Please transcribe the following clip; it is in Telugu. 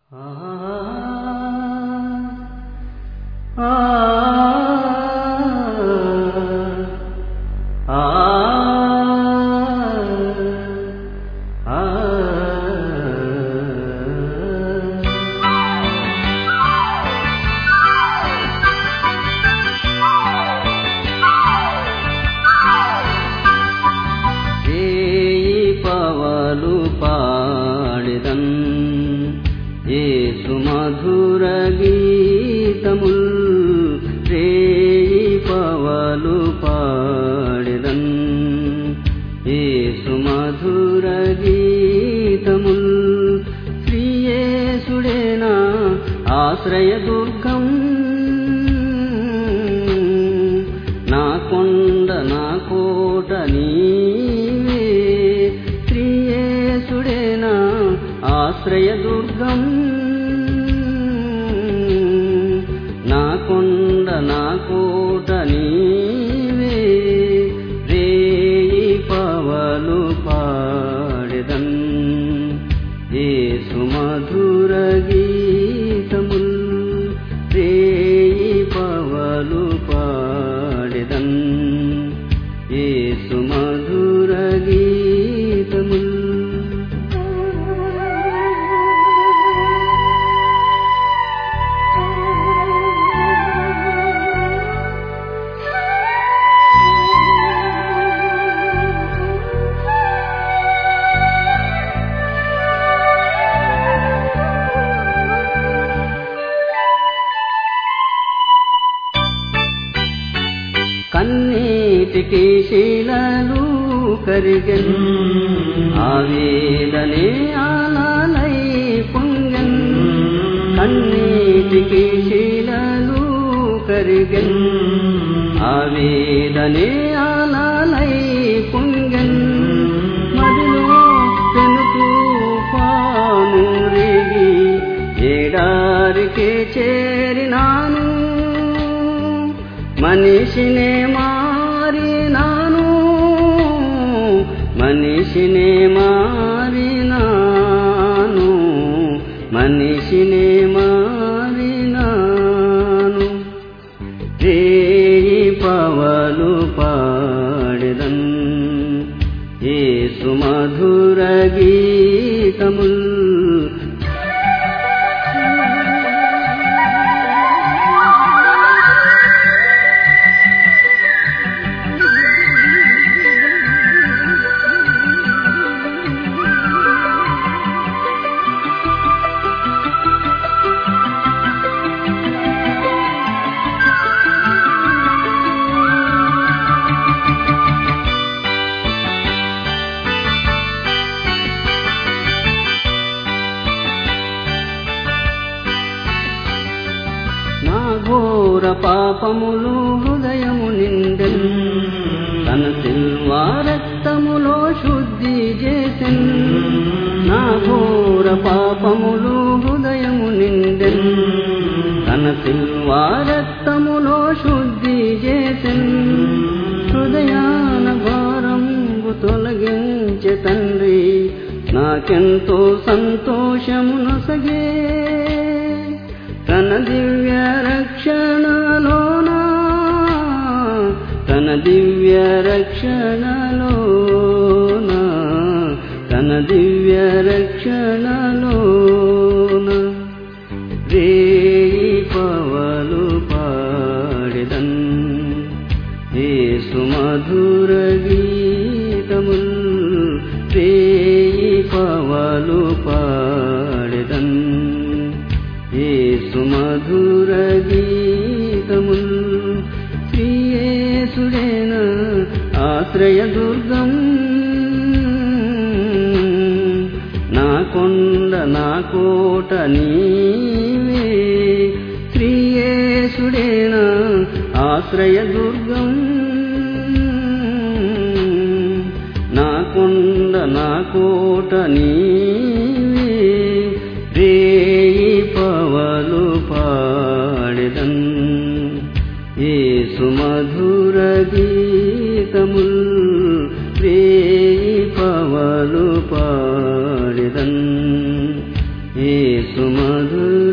పాడెదన్ యేసు మధుర గీతముల్ రేయి పవలు పాడెదన్ యేసు మధుర గీతముల్ శ్రీయేసుడే నా ఆశ్రయ దుర్గం నా కొండ నా కోట నీవే శ్రీయేసుడే నా ఆశ్రయ దుర్గం నా కొండ నా కోట నీవే రేయి పవలు పాడెదన్ యేసు మధుర గీతముల్ రేయి పవలు పాడెదన్ యేసు మధుర గీతముల్ కన్నీటికి శీలలు కరిగెన్ ఆవేదనే ఆలాలై పొంగెన్ కన్నీటికి శీలలు కరిగెన్ ఆవేదనే ఆలాలై పొంగెన్ మదిలో పెను తుఫాను రేగి ఏడారికే చేరినాను మనిషినే మారినాను మనిషినే మారినాను మనిషినే మారినాను రేయి పవలు పాడెదన్ యేసు మధుర గీతముల్ ఘోర పాపములు హృదయము నిండెన్ తన సిల్వా రక్తములో శుద్ధి చేసెన్ నా ఘోర పాపములు హృదయము నిండెన్ తన సిల్వా రక్తములో శుద్ధి చేసెన్ హృదయాన భారంబు తొలగించే తండ్రి నాకెంతో సంతోషము నొసగే తన దివ్య రక్షణలోనా తన దివ్య రక్షణలోనా తన దివ్య రక్షణలోనా రేయి పవలు పాడెదన్ యేసు మధుర గీతముల్ రేయి పవలు పాడెదన్ యేసు మధుర గీతముల్ శ్రీయేసుడే నా ఆశ్రయ దుర్గం నా కొండ నా కోట నీవే శ్రీయేసుడే నా ఆశ్రయ దుర్గం నా కొండ నా కోట నీవే రేయి పవలు పాడెదన్ యేసు మధుర గీతముల్ రేయి పవలు పాడెదన్ యేసు సుమధుర